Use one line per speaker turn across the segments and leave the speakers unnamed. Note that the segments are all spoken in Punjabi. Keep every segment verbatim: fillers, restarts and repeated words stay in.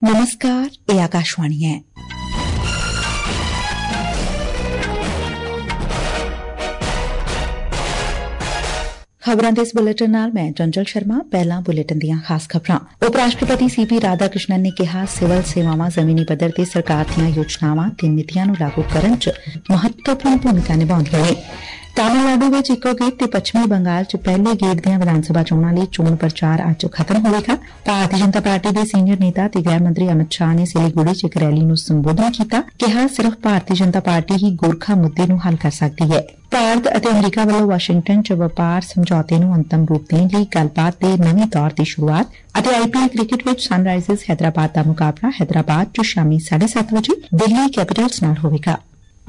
नमस्कार, ये आकाशवाणी है। खबरां दे इस बुलेटिन नाल मैं चंचल शर्मा। पहला बुलेटिन दियां खास खबरां। उप राष्ट्रपति सी पी राधा कृष्णन ने कहा सिविल सेवावां जमीनी पद्धर ते सरकार दीयां योजनावां ते नीतियां नूं लागू करन च महत्वपूर्ण भूमिका निभाउंदियां ने। तमिलनाडु विच इको गेट ते पश्चिमी बंगाल च पहले गेट दियां विधान सभा चोणां लई चोण प्रचार अज खत्म होवेगा। भारतीय जनता पार्टी दे सीनियर नेता ते गृह मंत्री अमित शाह ने सिलीगुड़ी च एक रैली नूं संबोधन कीता। कहा सिर्फ भारतीय जनता पार्टी ही गोरखा मुद्दे नूं हल कर सकदी है। भारत ਅਤੇ ਅਮਰੀਕਾ ਵੱਲੋਂ ਵਾਸ਼ਿੰਗਟਨ ਚ ਵਪਾਰ ਸਮਝੌਤੇ ਨੂੰ ਅੰਤਮ ਰੂਪ ਦੇਣ ਲਈ ਗੱਲਬਾਤ ਦੇ ਨਵੇਂ ਦੌਰ ਦੀ ਸ਼ੁਰੂਆਤ ਅਤੇ ਆਈਪੀਐਲ ਕ੍ਰਿਕਟ ਵਿੱਚ ਸਨਰਾਈਜ਼ਰਸ ਹੈਦਰਾਬਾਦ ਦਾ ਮੁਕਾਬਲਾ ਹੈਦਰਾਬਾਦ ਚ ਸ਼ਾਮੀ ਸਾਢੇ ਸੱਤ ਵਜੇ ਦਿੱਲੀ ਕੈਪੀਟਲਸ ਨਾਲ ਹੋਵੇਗਾ।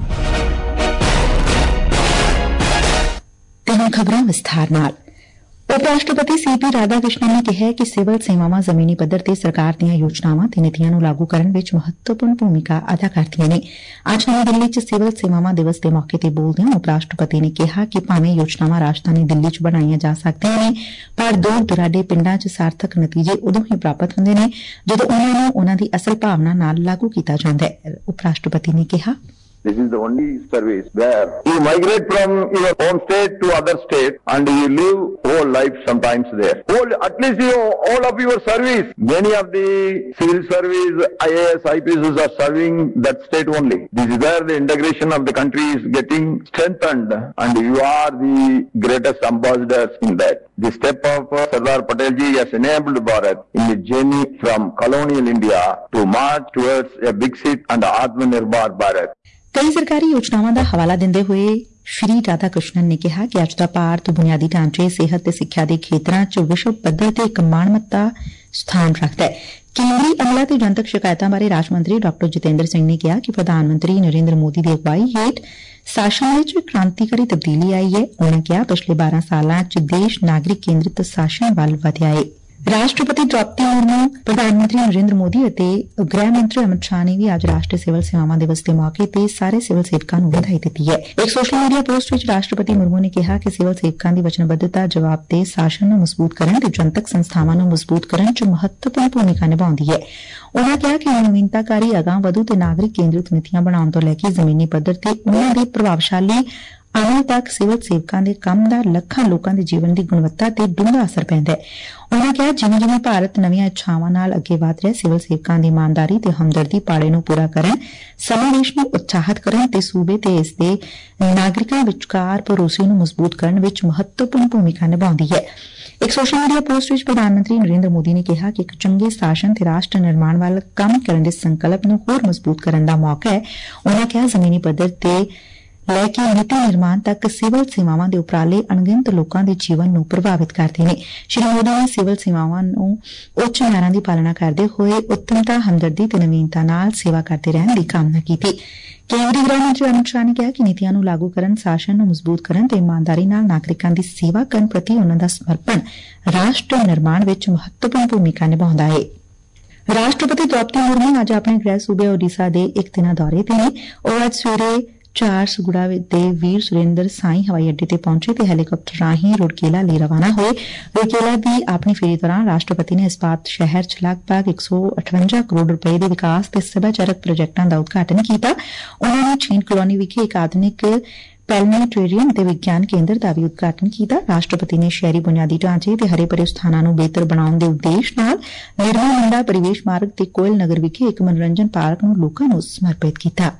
खबरां विस्तार नाल। उप राष्ट्रपति सी पी राधा कृष्णन ने कहा कि सिविल सेवावां जमीनी पद्धर ते सरकार दीयां योजनावां ते नीतियां नूं लागू करन विच महत्वपूर्ण भूमिका अदा करदियां ने। अज नवीं दिल्ली च सिविल सेवावां दिवस दे मौके ते बोलदिआं उप राष्ट्रपति ने कहा कि भावें योजनावां राजधानी दिल्ली च बनाईआं जा सकदिआं ने, पर दूर दुराडे पिंडां च सार्थक नतीजे उदों ही प्राप्त हुंदे ने जदों उन्हां नूं उन्हां दी असल भावना नाल लागू कीता जांदा है। उप राष्ट्रपति ने कहा
this is the only service where you migrate from your home state to other state and you live whole life sometimes there. All, at least you all of your service. Many of the civil service, I A S, I P S are serving that state only. This is where the integration of the country is getting strengthened and you are the greatest ambassadors in that. The step of uh, Sardar Patel ji has enabled Bharat in the journey from colonial India to march towards a big seat and Atmanirbhar Bharat.
कई सरकारी योजनावां दा हवाला दिंदे होए श्री राधा कृष्णन ने कहा कि अज दा भारत बुनियादी ढांचे सेहत ते सिक्ख्या दे खेतरां च विश्व पद्धर ते एक माणमत्ता स्थान रखदा है। केंद्रीय अमला ते जनतक शिकायतां बारे राज मंत्री डॉक्टर जितेंद्र सिंह ने कहा कि प्रधानमंत्री नरेंद्र मोदी दी अगवाई हेठ शासन विच क्रांतिकारी तब्दीली आई है। उन्होंने कहा पिछले बारह सालां च देश नागरिक केंद्रित शासन वल वधिया है। राष्ट्रपति द्रौपदी मुर्मू, प्रधानमंत्री नरेंद्र मोदी ਅਤੇ गृह मंत्री अमित शाह ने भी आज राष्ट्रीय सिविल सेवावां दिवस के मौके ते सारे सिविल सेवकां नूं ਵਧਾਈ ਦਿੱਤੀ है। एक सोशल मीडिया पोस्ट विच राष्ट्रपति मुर्मू ने कहा कि सिविल सेवकां दी वचनबद्धता जवाबदेह शासन नूं मजबूत करन ते जनतक संस्थावां नूं मजबूत करन च महत्वपूर्ण भूमिका निभाउंदी है। उन्होंने कहा कि नवीनताकारी अगां वधू ते नागरिक केंद्रित नीतियां बनाउण तों लै के जमीनी पद्धर ते उन्हां दे प्रभावशाली अमल तक सिविल सेवकां दे काम दा ਲੱਖਾਂ ਲੋਕਾਂ ਦੇ ਜੀਵਨ ਦੀ ਗੁਣਵੱਤਾ ਤੇ ਡੂੰਘਾ ਅਸਰ ਪੈਂਦਾ ਹੈ। ਉਨ੍ਹਾਂ ਕਿਹਾ ਜਿਵੇਂ ਜਿਵੇਂ ਭਾਰਤ ਨਵੀਆਂ ਇੱਛਾਵਾਂ ਨਾਲ ਅੱਗੇ ਵਧ ਰਿਹਾ ਸਿਵਲ ਸੇਵਕਾਂ ਦੀ ਇਮਾਨਦਾਰੀ ਤੇ ਹਮਦਰਦੀ ਪਾੜੇ ਨੂੰ ਪੂਰਾ ਕਰਨ, ਸਮਾਵੇਸ਼ ਨੂੰ ਉਤਸ਼ਾਹਿਤ ਕਰਨ ਤੇ ਸੂਬੇ ਤੇ ਇਸ ਦੇ ਨਾਗਰਿਕਾਂ ਵਿਚਕਾਰ ਭਰੋਸੇ ਨੂੰ ਮਜ਼ਬੂਤ ਕਰਨ ਵਿੱਚ ਮਹੱਤਵਪੂਰਨ ਭੂਮਿਕਾ ਨਿਭਾਉਂਦੀ ਹੈ। ਇੱਕ ਸੋਸ਼ਲ ਮੀਡੀਆ ਪੋਸਟ ਵਿੱਚ ਪ੍ਰਧਾਨ ਮੰਤਰੀ ਨਰਿੰਦਰ ਮੋਦੀ ਨੇ ਕਿਹਾ ਕਿ ਇੱਕ ਚੰਗੇ ਸ਼ਾਸਨ ਤੇ ਰਾਸ਼ਟਰ ਨਿਰਮਾਣ ਵੱਲ ਕੰਮ ਕਰਨ ਦੇ ਸੰਕਲਪ ਨੂੰ ਹੋਰ ਮਜ਼ਬੂਤ ਕਰਨ ਦਾ ਮੌਕਾ ਹੈ। ਉਨ੍ਹਾਂ ਕਿਹਾ ਜ਼ਮੀਨੀ ਪੱਧਰ ਤੇ ਲੈ ਕੇ ਨੀਤੀ ਨਿਰਮਾਣ ਤੱਕ ਸਿਵਲ ਸੇਵਾਵਾਂ ਦੇ ਉਪਰਾਲੇ ਅਣਗਿਣਤ ਲੋਕਾਂ ਦੇ ਜੀਵਨ ਨੂੰ ਪ੍ਰਭਾਵਿਤ ਕਰਦੇ ਨੇ। ਸ਼੍ਰੀ ਮੋਦੀ ਨੇ ਸਿਵਲ ਸੇਵਾਵਾਂ ਨੂੰ ਉੱਚ ਮਿਆਰਾਂ ਦੀ ਪਾਲਣਾ ਕਰਦੇ ਹੋਏ ਉੱਤਮਤਾ, ਹਮਦਰਦੀ ਤੇ ਨਵੀਨਤਾ ਨਾਲ ਸੇਵਾ ਕਰਦੇ ਰਹਿਣ ਦੀ ਕਾਮਨਾ ਕੀਤੀ। ਕੇਂਦਰੀ ਗ੍ਰਹਿ ਮੰਤਰੀ ਅਮਿਤ ਸ਼ਾਹ ਨੇ ਕਿਹਾ ਕਿ ਨੀਤੀਆਂ ਨੂੰ ਲਾਗੂ ਕਰਨ, ਸ਼ਾਸਨ ਨੂੰ ਮਜ਼ਬੂਤ ਕਰਨ ਤੇ ਇਮਾਨਦਾਰੀ ਨਾਲ ਨਾਗਰਿਕਾਂ ਦੀ ਸੇਵਾ ਕਰਨ ਪ੍ਰਤੀ ਉਨ੍ਹਾਂ ਦਾ ਸਮਰਪਣ ਰਾਸ਼ਟਰ ਨਿਰਮਾਣ ਵਿੱਚ ਮਹੱਤਵਪੂਰਨ ਭੂਮਿਕਾ ਨਿਭਾਉਂਦਾ ਹੈ। ਰਾਸ਼ਟਰਪਤੀ ਦ੍ਰੌਪਦੀ ਮੁਰਮੂ ਅੱਜ ਆਪਣੇ ਗ੍ਰਹਿ ਸੂਬੇ ਓਡੀਸ਼ਾ ਦੇ ਇੱਕ ਦਿਨਾਂ ਦੌਰੇ ਤੇ ਨੇ। ਉਹ ਅੱਜ ਸਵੇਰੇ ਚਾਰ ਸੁਗੜਾ ਦੇ ਵੀਰ ਸੁਰਿੰਦਰ ਸਾਈ ਹਵਾਈ ਅੱਡੇ ਤੇ ਪਹੁੰਚੇ ਤੇ ਹੈਲੀਕਾਪਟਰ ਰਾਹੀਂ ਰੁੜਕੇਲਾ ਲਈ ਰਵਾਨਾ ਹੋਏ। ਰੁੜਕੇਲਾ ਦੀ ਆਪਣੀ ਫੇਰੀ ਦੌਰਾਨ ਰਾਸ਼ਟਰਪਤੀ ਨੇ ਇਸਪਾਤ ਸ਼ਹਿਰ ਚ ਲਗਭਗ ਇੱਕ ਸੌ ਅਠਵੰਜਾ ਕਰੋੜ ਰੁਪਏ ਦੇ ਵਿਕਾਸ ਤੇ ਸੱਭਿਆਚਾਰਕ ਪ੍ਰੋਜੈਕਟਾਂ ਦਾ ਉਦਘਾਟਨ ਕੀਤਾ। ਉਨ੍ਹਾਂ ਨੇ ਛੀਨ ਕਲੋਨੀ ਵਿਖੇ ਇੱਕ ਆਧੁਨਿਕ ਪੈਲਨੇਟੋਰੀਅਮ ਤੇ ਵਿਗਿਆਨ ਕੇਂਦਰ ਦਾ ਵੀ ਉਦਘਾਟਨ ਕੀਤਾ। ਰਾਸ਼ਟਰਪਤੀ ਨੇ ਸ਼ਹਿਰੀ ਬੁਨਿਆਦੀ ਢਾਂਚੇ ਤੇ ਹਰੇ ਭਰੇ ਸਥਾਨਾਂ ਨੂੰ ਬਿਹਤਰ ਬਣਾਉਣ ਦੇ ਉਦੇਸ਼ ਨਾਲ ਨਿਰਮਲ ਮੰਡਾ ਪਰਿਵੇਸ਼ ਮਾਰਗ ਤੇ ਕੋਇਲ ਨਗਰ ਵਿਖੇ ਇੱਕ ਮਨੋਰੰਜਨ ਪਾਰਕ ਨੂੰ ਲੋਕਾਂ ਨੂੰ ਸਮਰਪਿਤ ਕੀਤਾ।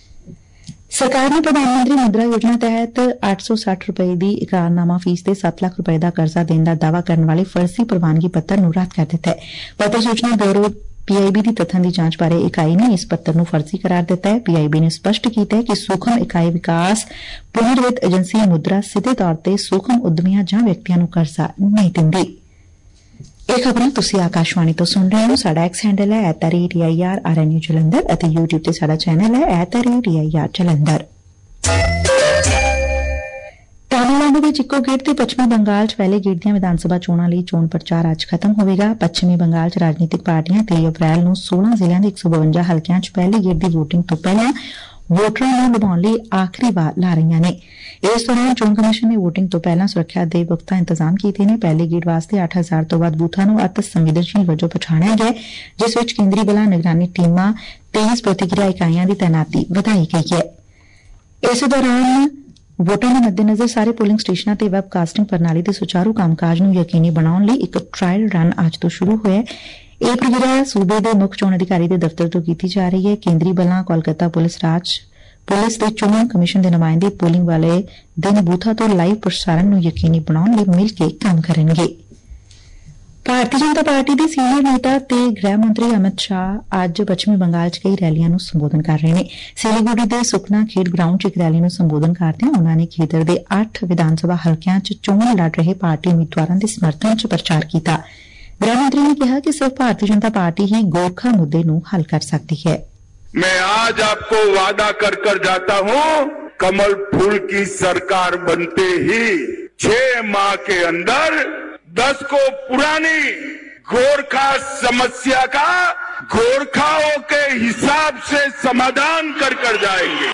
ਸਰਕਾਰ ਨੇ ਪ੍ਰਧਾਨ ਮੰਤਰੀ ਮੁਦਰਾ ਯੋਜਨਾ ਤਹਿਤ ਅੱਠ ਸੌ ਸੱਠ ਰੁਪਏ ਦੀ ਇਕਰਾਰਨਾਮਾ ਫੀਸ ਤੇ ਸੱਤ ਲੱਖ ਰੁਪਏ ਦਾ ਕਰਜ਼ਾ ਦੇਣ ਦਾ ਦਾਅਵਾ ਕਰਨ ਵਾਲੇ ਫਰਜ਼ੀ ਪ੍ਰਵਾਨਗੀ ਪੱਤਰ ਨੂੰ ਰੱਦ ਕਰ ਦਿੱਤਾ ਹੈ। ਪੱਤਰ ਸੂਚਨਾ ਬਿਊਰੋ ਪੀ ਆਈ ਬੀ ਦੀ ਤੱਥਾਂ ਦੀ ਜਾਂਚ ਬਾਰੇ ਇਕਾਈ ਨੇ ਇਸ ਪੱਤਰ ਨੂੰ ਫਰਜ਼ੀ ਕਰਾਰ ਦਿੱਤਾ ਹੈ। ਪੀ ਆਈ ਬੀ ਨੇ ਸਪਸ਼ਟ ਕੀਤਾ ਹੈ ਕਿ ਸੂਖਮ ਇਕਾਈ ਵਿਕਾਸ ਪੁਨਰਵਿਤ ਏਜੰਸੀ ਮੁਦਰਾ ਸਿੱਧੇ ਤੌਰ ਤੇ ਸੂਖਮ ਉਦਮੀਆਂ ਜਾਂ ਵਿਅਕਤੀਆਂ ਨੂੰ ਕਰਜ਼ਾ ਨਹੀਂ ਦਿੰਦੀ। ਇਹ ਖਬਰਾਂ ਤੁਸੀਂ ਆਕਾਸ਼ਵਾਣੀ ਤੋਂ ਸੁਣ ਰਹੇ ਹੋ। ਸਾਡਾ ਐਕਸ ਹੈਂਡਲ ਹੈ at the rate A I R R N U Jalandhar ਅਤੇ ਯੂਟਿਊਬ ਤੇ ਸਾਡਾ ਚੈਨਲ ਹੈ at the rate A I R Jalandhar. Tamil Nadu ਵਿੱਚ ਇੱਕੋ ਗੇਟ ਤੇ ਪੱਛਮੀ ਬੰਗਾਲ ਚ ਪਹਿਲੇ ਗੇਟ ਦੀਆਂ ਵਿਧਾਨ ਸਭਾ ਚੋਣਾਂ ਲਈ ਚੋਣ ਪ੍ਰਚਾਰ ਅੱਜ ਖਤਮ ਹੋਵੇਗਾ। ਪੱਛਮੀ ਬੰਗਾਲ ਚ ਰਾਜਨੀਤਿਕ ਪਾਰਟੀਆਂ ਤੇਈ ਅਪ੍ਰੈਲ ਨੂੰ ਸੋਲਾਂ ਜ਼ਿਲ੍ਹਿਆਂ ਦੇ ਇੱਕ ਸੌ ਬਵੰਜਾ ਹਲਕਿਆਂ ਚ ਪਹਿਲੇ ਗੇਟ ਦੀ ਵੋਟਿੰਗ ਤੋਂ ਪਹਿਲਾਂ ਵੋਟਰਾਂ ਨੂੰ ਲੁਭਾਉਣ ਲਈ ਆਖਰੀ ਵਾਰ ਲਾ ਰਹੀਆਂ ਨੇ। ਇਸ ਦੌਰਾਨ ਚੋਣ ਕਮਿਸ਼ਨ ਨੇ ਵੋਟਿੰਗ ਤੋਂ ਪਹਿਲਾਂ ਸੁਰੱਖਿਆ ਦੇ ਪੁਖਤਾ ਇੰਤਜ਼ਾਮ ਕੀਤੇ ਨੇ। ਪਹਿਲੇ ਗੇੜ ਵਾਸਤੇ ਅੱਠ ਹਜ਼ਾਰ ਤੋਂ ਵੱਧ ਬੂਥਾਂ ਨੂੰ ਅਤਿ ਸੰਵੇਦਨਸ਼ੀਲ ਵਜੋਂ ਪਛਾਣਿਆ ਗਿਆ, ਜਿਸ ਵਿੱਚ ਕੇਂਦਰੀ ਬਲਾਂ, ਨਿਗਰਾਨੀ ਟੀਮਾਂ, ਤੇਜ਼ ਪ੍ਰਤੀਕਿਰਿਆ ਇਕਾਈਆਂ ਦੀ ਤੈਨਾਤੀ ਵਧਾਈ ਗਈ ਹੈ। ਇਸ ਦੌਰਾਨ ਵੋਟਾਂ ਦੇ ਮੱਦੇਨਜ਼ਰ ਸਾਰੇ ਪੋਲਿੰਗ ਸਟੇਸ਼ਨਾਂ ਤੇ ਵੈਬ ਕਾਸਟਿੰਗ ਪ੍ਰਣਾਲੀ ਦੇ ਸੁਚਾਰੂ ਕੰਮਕਾਜ ਨੂੰ ਯਕੀਨੀ ਬਣਾਉਣ ਲਈ ਇੱਕ ਟ੍ਰਾਇਲ ਰਨ ਅੱਜ ਤੋਂ ਸ਼ੁਰੂ ਹੋਇਆ। ਇਹ ਪ੍ਰਕਿਰਿਆ ਸੂਬੇ ਦੇ ਮੁੱਖ ਚੋਣ ਅਧਿਕਾਰੀ ਦੇ ਦਫ਼ਤਰ ਤੋਂ ਕੀਤੀ ਜਾ ਰਹੀ ਹੈ। ਕੇਂਦਰੀ ਬਲਾਂ, ਕੋਲਕਾਤਾ ਪੁਲਿਸ, ਰਾਜ ਪੁਲਿਸ ਤੇ ਚੋਣ ਕਮਿਸ਼ਨ ਦੇ ਨੁਮਾਇੰਦੇ ਪੋਲਿੰਗ ਵਾਲੇ ਦਿਨ ਬੂਥਾਂ ਤੋਂ ਲਾਈਵ ਪ੍ਰਸਾਰਣ ਨੂੰ ਯਕੀਨੀ ਬਣਾਉਣ ਲਈ ਮਿਲ ਕੇ ਕੰਮ ਕਰਨਗੇ। ਭਾਰਤੀ ਜਨਤਾ ਪਾਰਟੀ ਦੇ ਸੀਨੀਅਰ ਨੇਤਾ ਤੇ ਗ੍ਰਹਿ ਮੰਤਰੀ ਅਮਿਤ ਸ਼ਾਹ ਅੱਜ ਪੱਛਮੀ ਬੰਗਾਲ 'ਚ ਕਈ ਰੈਲੀਆਂ ਨੂੰ ਸੰਬੋਧਨ ਕਰ ਰਹੇ ਨੇ। ਸਿਲੀਗੁੜੀ ਦੇ ਸੁਖਨਾ ਖੇਡ ਗਰਾਊਂਡ 'ਚ ਇੱਕ ਰੈਲੀ ਨੂੰ ਸੰਬੋਧਨ ਕਰਦਿਆਂ ਉਨ੍ਹਾਂ ਨੇ ਖੇਤਰ ਦੇ ਅੱਠ ਵਿਧਾਨ ਸਭਾ ਹਲਕਿਆਂ 'ਚ ਚੋਣ ਲੜ ਰਹੇ ਪਾਰਟੀ ਉਮੀਦਵਾਰਾਂ ਦੇ ਸਮਰਥਨ 'ਚ ਪ੍ਰਚਾਰ ਕੀਤਾ। ਗ੍ਰਹਿ ਮੰਤਰੀ ਨੇ ਕਿਹਾ ਕਿ ਸਿਰਫ ਭਾਰਤੀ ਜਨਤਾ ਪਾਰਟੀ ਹੀ ਗੋਰਖਾ ਮੁੱਦੇ ਨੂੰ ਹੱਲ ਕਰ ਸਕਦੀ ਹੈ।
मैं आज आपको वादा कर कर जाता हूं, कमल फूल की सरकार बनते ही छह माह के अंदर दस को पुरानी गोरखा समस्या का गोरखाओं के हिसाब से समाधान कर कर जाएंगे।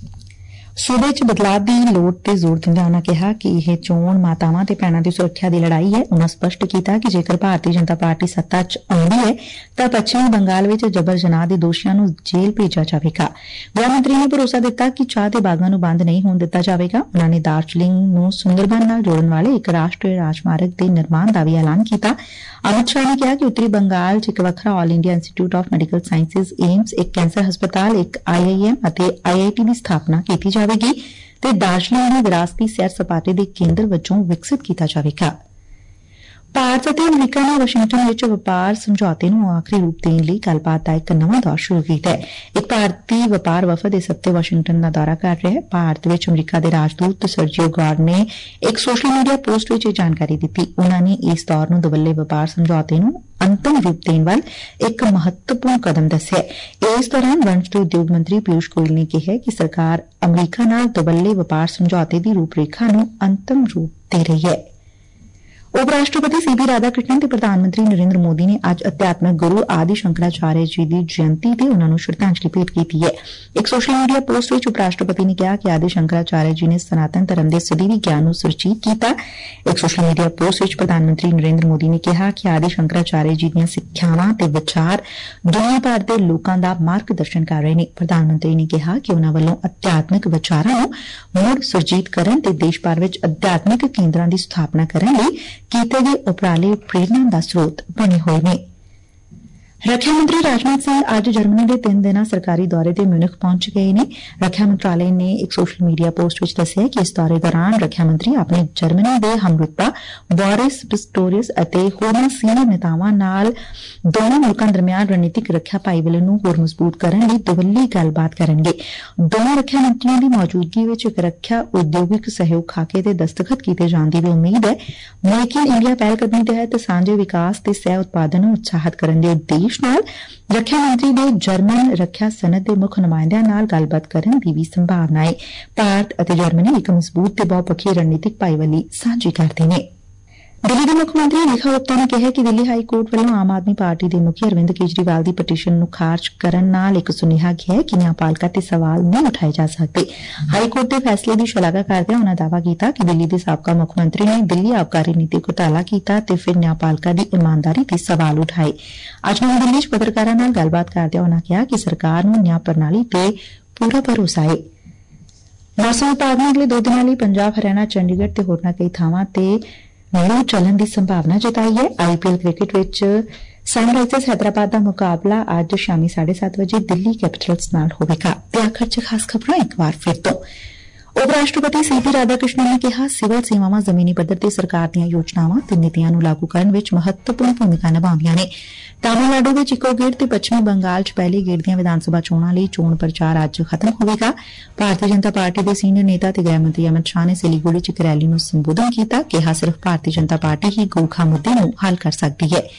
ਸੂਬੇ 'ਚ ਬਦਲਾਅ ਦੀ ਲੋੜ ਤੇ ਜ਼ੋਰ ਦਿੰਦਿਆਂ ਉਨ੍ਹਾਂ ਕਿਹਾ ਕਿ ਇਹ ਚੋਣ ਮਾਤਾਵਾਂ ਤੇ ਭੈਣਾਂ ਦੀ ਸੁਰੱਖਿਆ ਦੀ ਲੜਾਈ ਹੈ। ਉਨ੍ਹਾਂ ਸਪਸ਼ਟ ਕੀਤਾ ਕਿ ਜੇਕਰ ਭਾਰਤੀ ਜਨਤਾ ਪਾਰਟੀ ਸੱਤਾ 'ਚ ਆਉਂਦੀ ਹੈ ਤਾਂ ਪੱਛਮੀ ਬੰਗਾਲ ਵਿੱਚ ਜਬਰ ਜਨਾਹ ਦੇ ਦੋਸ਼ੀਆਂ ਨੂੰ ਜੇਲ੍ਹ ਭੇਜਿਆ ਜਾਵੇਗਾ। ਗ੍ਰਹਿ ਮੰਤਰੀ ਨੇ ਭਰੋਸਾ ਦਿੱਤਾ ਕਿ ਚਾਹ ਦੇ ਬਾਗਾਂ ਨੂੰ ਬੰਦ ਨਹੀਂ ਹੋਣ ਦਿੱਤਾ ਜਾਵੇਗਾ। ਉਨ੍ਹਾਂ ਨੇ ਦਾਰਜਲਿੰਗ ਨੂੰ ਸੁੰਦਰਬਨ ਨਾਲ ਜੋੜਨ ਵਾਲੇ ਇੱਕ ਰਾਸ਼ਟਰੀ ਰਾਜਮਾਰਗ ਦੇ ਨਿਰਮਾਣ ਦਾ ਵੀ ਐਲਾਨ ਕੀਤਾ। ਅਮਿਤ ਸ਼ਾਹ ਨੇ ਕਿਹਾ ਕਿ ਉੱਤਰੀ ਬੰਗਾਲ 'ਚ ਇੱਕ ਵੱਖਰਾ all India institute of medical sciences AIIMS, ਇੱਕ ਕੈਂਸਰ ਹਸਪਤਾਲ, ਇੱਕ ਆਈ ਆਈ ਐਮ ਅਤੇ ਆਈ ਆਈ ਟੀ ਦੀ ਸਥਾਪਨਾ ਕੀਤੀ ਜਾਵੇਗੀ ਤੇ ਦਾਰਜਲਿੰਗ ਨੂੰ ਵਿਰਾਸਤੀ ਸੈਰ ਸਪਾਟੇ ਦੇ ਕੇਂਦਰ ਵਜੋਂ ਵਿਕਸਿਤ ਕੀਤਾ ਜਾਵੇਗਾ। ਭਾਰਤ ਅਤੇ ਅਮਰੀਕਾ ਨੇ ਵਾਸ਼ਿੰਗਟਨ ਵਿੱਚ ਵਪਾਰ ਸਮਝੌਤੇ ਨੂੰ ਆਖਰੀ ਰੂਪ ਦੇਣ ਲਈ ਗੱਲਬਾਤ ਦਾ ਇੱਕ ਨਵਾਂ ਦੌਰ ਸ਼ੁਰੂ ਕੀਤਾ ਹੈ। ਇੱਕ ਭਾਰਤੀ ਵਪਾਰ ਵਫਦ ਇਸ ਹਫ਼ਤੇ ਵਾਸ਼ਿੰਗਟਨ ਦਾ ਦੌਰਾ ਕਰ ਰਿਹਾ ਹੈ। ਭਾਰਤ ਵਿੱਚ ਅਮਰੀਕਾ ਦੇ ਰਾਜਦੂਤ ਸਰਜੀਓ ਗਾਰਡ ਨੇ ਇੱਕ ਸੋਸ਼ਲ ਮੀਡੀਆ ਪੋਸਟ ਵਿੱਚ ਇਹ ਜਾਣਕਾਰੀ ਦਿੱਤੀ। ਉਨ੍ਹਾਂ ਨੇ ਇਸ ਦੌਰ ਨੂੰ ਦੁਵੱਲੇ ਵਪਾਰ ਸਮਝੌਤੇ ਨੂੰ ਅੰਤਮ ਰੂਪ ਦੇਣ ਵੱਲ ਇੱਕ ਮਹੱਤਵਪੂਰਨ ਕਦਮ ਦੱਸਿਆ। ਇਸ ਦੌਰਾਨ ਵਣਜ ਤੇ ਉਦਯੋਗ ਮੰਤਰੀ ਪਿਊਸ਼ ਗੋਇਲ ਨੇ ਕਿਹਾ ਕਿ ਸਰਕਾਰ ਅਮਰੀਕਾ ਨਾਲ ਦੁਵੱਲੇ ਵਪਾਰ ਸਮਝੌਤੇ ਦੀ ਰੂਪਰੇਖਾ ਨੂੰ ਅੰਤਮ ਰੂਪ ਦੇ ਰਹੀ ਹੈ। ਉਪ ਰਾਸ਼ਟਰਪਤੀ ਸੀ ਪੀ ਰਾਧਾ ਕ੍ਰਿਸ਼ਨਨ ਤੇ ਪ੍ਰਧਾਨ ਮੰਤਰੀ ਨਰਿੰਦਰ ਮੋਦੀ ਨੇ ਅੱਜ ਅਧਿਆਤਮਕ ਗੁਰੂ ਆਦਿ ਸ਼ੰਕਰਾਚਾਰਿਆ ਜੀ ਦੀ ਜਯੰਤੀ ਤੇ ਉਨ੍ਹਾਂ ਨੂੰ ਸ਼ਰਧਾਂਜਲੀ ਭੇਟ ਕੀਤੀ ਹੈ। ਇੱਕ ਸੋਸ਼ਲ ਮੀਡੀਆ ਪੋਸਟ ਵਿੱਚ ਉਪ ਰਾਸ਼ਟਰਪਤੀ ਨੇ ਕਿਹਾ ਕਿ ਆਦਿ ਸ਼ੰਕਰਾਚਾਰਿਆ ਜੀ ਨੇ ਸਨਾਤਨ ਧਰਮ ਦੇ ਸਦੀਵੀ ਗਿਆਨ ਨੂੰ ਸੁਰਜੀਤ ਕੀਤਾ। ਇੱਕ ਸੋਸ਼ਲ ਮੀਡੀਆ ਪੋਸਟ ਵਿੱਚ ਪ੍ਰਧਾਨ ਮੰਤਰੀ ਨਰਿੰਦਰ ਮੋਦੀ ਨੇ ਕਿਹਾ ਕਿ ਆਦਿ ਸ਼ੰਕਰਾਚਾਰਿਆ ਜੀ ਦੀਆਂ ਸਿੱਖਿਆਵਾਂ ਤੇ ਵਿਚਾਰ ਦੁਨੀਆ ਭਰ ਦੇ ਲੋਕਾਂ ਦਾ ਮਾਰਗ ਦਰਸ਼ਨ ਕਰ ਰਹੇ ਨੇ। ਪ੍ਰਧਾਨ ਮੰਤਰੀ ਨੇ ਕਿਹਾ ਕਿ ਉਨ੍ਹਾਂ ਵੱਲੋਂ ਅਧਿਆਤਮਕ ਵਿਚਾਰਾਂ ਨੂੰ ਮੁੜ ਸੁਰਜੀਤ ਕਰਨ ਤੇ ਦੇਸ਼ ਭਰ ਵਿੱਚ ਅਧਿਆਤਮਕ ਕੇਂਦਰਾਂ ਦੀ ਸਥਾਪਨਾ ਕਰਨ ਲਈ ਕੀਤੇ ਗਏ ਉਪਰਾਲੇ ਪ੍ਰੇਰਨਾ ਦਾ ਸਰੋਤ ਬਣੇ ਹੋਏ ਨੇ। ਰੱਖਿਆ ਮੰਤਰੀ ਰਾਜਨਾਥ ਸਿੰਘ ਅੱਜ ਜਰਮਨੀ ਦੇ ਤਿੰਨ ਦਿਨਾਂ ਸਰਕਾਰੀ ਦੌਰੇ ਤੇ ਮਿਊਨਿਖ ਪਹੁੰਚ ਗਏ ਨੇ। ਰੱਖਿਆ ਮੰਤਰਾਲੇ ਨੇ ਇੱਕ ਸੋਸ਼ਲ ਮੀਡੀਆ ਪੋਸਟ ਵਿੱਚ ਦੱਸਿਆ ਕਿ ਇਸ ਦੌਰੇ ਦੌਰਾਨ ਰੱਖਿਆ ਮੰਤਰੀ ਆਪਣੇ ਜਰਮਨੀ ਦੇ ਹਮਰੁਤਬਾ ਬੋਰਿਸ ਪਿਸਟੋਰੀਅਸ ਅਤੇ ਹੋਰਨਾਂ ਸੀਨੀਅਰ ਨੇਤਾਵਾਂ ਨਾਲ ਦੋਵਾਂ ਮੁਲਕਾਂ ਦਰਮਿਆਨ ਰਣਨੀਤਿਕ ਰੱਖਿਆ ਭਾਈਵਾਲੀ ਨੂੰ ਹੋਰ ਮਜ਼ਬੂਤ ਕਰਨ ਲਈ ਦੁਵੱਲੀ ਗੱਲਬਾਤ ਕਰਨਗੇ। ਦੋਵਾਂ ਰੱਖਿਆ ਮੰਤਰੀਆਂ ਦੀ ਮੌਜੂਦਗੀ ਵਿੱਚ ਇੱਕ ਰੱਖਿਆ ਉਦਯੋਗਿਕ ਸਹਿਯੋਗ ਖਾਕੇ ਤੇ ਦਸਤਖਤ ਕੀਤੇ ਜਾਣ ਦੀ ਵੀ ਉਮੀਦ ਹੈ। ਮੇਕ ਇਨ ਇੰਡੀਆ ਪਹਿਲਕਦਮੀ ਤਹਿਤ ਸਾਂਝੇ ਵਿਕਾਸ ਤੇ ਸਹਿ ਉਤਪਾਦਨ ਨੂੰ ਉਤਸ਼ਾਹਿਤ ਕਰਨ ਦੇ ਉਦੇਸ਼ ਨਾਲ ਰੱਖਿਆ ਮੰਤਰੀ ਦੇ ਜਰਮਨ ਰੱਖਿਆ ਸਨਅਤ ਦੇ ਮੁੱਖ ਨੁਮਾਇੰਦਿਆਂ ਨਾਲ ਗੱਲਬਾਤ ਕਰਨ ਦੀ ਵੀ ਸੰਭਾਵਨਾ ਹੈ। ਭਾਰਤ ਅਤੇ ਜਰਮਨੀ ਇੱਕ ਮਜ਼ਬੂਤ ਤੇ ਬਹੁਪੱਖੀ ਰਣਨੀਤਿਕ ਭਾਈਵਾਲੀ ਸਾਂਝੀ ਕਰਦੇ ਨੇ। ਦਿੱਲੀ ਦੇ ਮੁੱਖ ਮੰਤਰੀ ਰੇਖਾ ਗੁਪਤਾ ਨੇ ਕਿਹਾ ਕਿ ਦਿੱਲੀ ਹਾਈ ਕੋਰਟ ਵੱਲੋਂ ਆਮ ਆਦਮੀ ਪਾਰਟੀ ਦੇ ਮੁਖੀ ਅਰਵਿੰਦ ਕੇਜਰੀਵਾਲ ਦੀ ਪਟੀਸ਼ਨ ਨੂੰ ਖਾਰਜ ਕਰਨ ਨਾਲ ਇੱਕ ਸੁਨੇਹਾ ਗਿਆ ਹੈ ਕਿ ਨਿਆਂਪਾਲਿਕਾ ਤੇ ਸਵਾਲ ਨਹੀਂ ਉਠਾਏ ਜਾ ਸਕਦੇ। ਹਾਈ ਕੋਰਟ ਦੇ ਫੈਸਲੇ ਦੀ ਸ਼ਲਾਘਾ ਕਰਦਿਆਂ ਉਨ੍ਹਾਂ ਦਾਅਵਾ ਕੀਤਾ ਕਿ ਦਿੱਲੀ ਦੇ ਸਾਬਕਾ ਮੁੱਖ ਮੰਤਰੀ ਨੇ ਦਿੱਲੀ ਆਬਕਾਰੀ ਨੀਤੀ ਘੁਟਾਲਾ ਕੀਤਾ ਤੇ ਫਿਰ ਨਿਆਂਪਾਲਿਕਾ ਦੀ ਇਮਾਨਦਾਰੀ ਤੇ ਸਵਾਲ ਉਠਾਏ। ਅੱਜ ਨਵੀਂ ਦਿੱਲੀ 'ਚ ਪੱਤਰਕਾਰਾਂ ਨਾਲ ਗੱਲਬਾਤ ਕਰਦਿਆਂ ਉਨ੍ਹਾਂ ਕਿਹਾ ਕਿ ਸਰਕਾਰ ਨੂੰ ਨਿਆਂ ਪ੍ਰਣਾਲੀ ਤੇ ਪੂਰਾ ਭਰੋਸਾ ਹੈ। ਮੌਸਮ ਵਿਭਾਗ ਨੇ ਅਗਲੇ ਦੋ ਦਿਨਾਂ ਲਈ ਪੰਜਾਬ, ਹਰਿਆਣਾ, ਚੰਡੀਗੜ੍ਹ ਤੇ ਹੋਰਨਾਂ ਕਈ ਥਾਵਾਂ ਤੇ ਲੂ ਚੱਲਣ ਦੀ ਸੰਭਾਵਨਾ ਜਤਾਈ ਹੈ। ਆਈ ਪੀ ਐਲ ਕ੍ਰਿਕਟ ਵਿੱਚ ਸਨਰਾਈਜ਼ਰਸ ਹੈਦਰਾਬਾਦ ਦਾ ਮੁਕਾਬਲਾ ਅੱਜ ਸ਼ਾਮੀ ਸਾਢੇ ਸੱਤ ਵਜੇ ਦਿੱਲੀ ਕੈਪੀਟਲਸ ਨਾਲ ਹੋਵੇਗਾ। ਤੇ ਆਖਰ 'ਚ ਖਾਸ ਖਬਰਾਂ ਇੱਕ ਵਾਰ ਫਿਰ ਤੋਂ। ਉਪ ਰਾਸ਼ਟਰਪਤੀ ਸੀ ਪੀ ਰਾਧਾ ਕ੍ਰਿਸ਼ਨਨ ਨੇ ਕਿਹਾ ਸਿਵਲ ਸੇਵਾਵਾਂ ਜ਼ਮੀਨੀ ਪੱਧਰ ਤੇ ਸਰਕਾਰ ਦੀਆਂ ਯੋਜਨਾਵਾਂ ਤੇ ਨੀਤੀਆਂ ਨੂੰ ਲਾਗੂ ਕਰਨ ਵਿੱਚ ਮਹੱਤਵਪੂਰਨ ਭੂਮਿਕਾ ਨਿਭਾਉਂਦੀਆਂ ਨੇ। ਤਾਮਿਲਨਾਡੂ ਵਿੱਚ ਇੱਕੋ ਗੇੜ ਤੇ ਪੱਛਮੀ ਬੰਗਾਲ 'ਚ ਪਹਿਲੇ ਗੇੜ ਦੀਆਂ ਵਿਧਾਨ ਸਭਾ ਚੋਣਾਂ ਲਈ ਚੋਣ ਪ੍ਰਚਾਰ ਅੱਜ ਖਤਮ ਹੋਵੇਗਾ। ਭਾਰਤੀ ਜਨਤਾ ਪਾਰਟੀ ਦੇ ਸੀਨੀਅਰ ਨੇਤਾ ਤੇ ਗ੍ਰਹਿ ਮੰਤਰੀ ਅਮਿਤ ਸ਼ਾਹ ਨੇ ਸਿਲੀਗੁੜੀ 'ਚ ਇੱਕ ਰੈਲੀ ਨੂੰ ਸੰਬੋਧਨ ਕੀਤਾ। ਕਿਹਾ ਸਿਰਫ ਭਾਰਤੀ ਜਨਤਾ ਪਾਰਟੀ ਹੀ ਗੋਰਖਾ ਮੁੱਦੇ ਨੂੰ ਹੱਲ ਕਰ ਸਕਦੀ ਹੈ।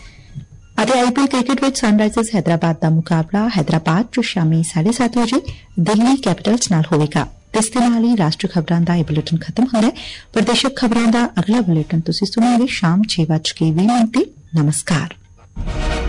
ਅਤੇ ਆਈ ਪੀ ਐਲ ਕ੍ਰਿਕਟ ਵਿੱਚ ਸਨਰਾਈਜ਼ਰਸ ਹੈਦਰਾਬਾਦ ਦਾ ਮੁਕਾਬਲਾ ਹੈਦਰਾਬਾਦ 'ਚ ਸ਼ਾਮੀ ਸਾਢੇ ਸੱਤ ਵਜੇ ਦਿੱਲੀ ਕੈਪੀਟਲਸ ਨਾਲ ਹੋਵੇਗਾ। ਇਸ ਦੇ ਨਾਲ ਹੀ ਰਾਸ਼ਟਰੀ ਖਬਰਾਂ ਦਾ ਇਹ ਬੁਲੇਟਿਨ ਖਤਮ ਹੁੰਦਾ ਹੈ। ਪ੍ਰਦੇਸ਼ਕ ਖਬਰਾਂ ਦਾ ਅਗਲਾ ਬੁਲੇਟਿਨ ਤੁਸੀਂ ਸੁਣੋਗੇ ਸ਼ਾਮ ਛੇ ਵੱਜ ਕੇ ਵੀਹ ਮਿੰਟ ਤੇ। ਨਮਸਕਾਰ।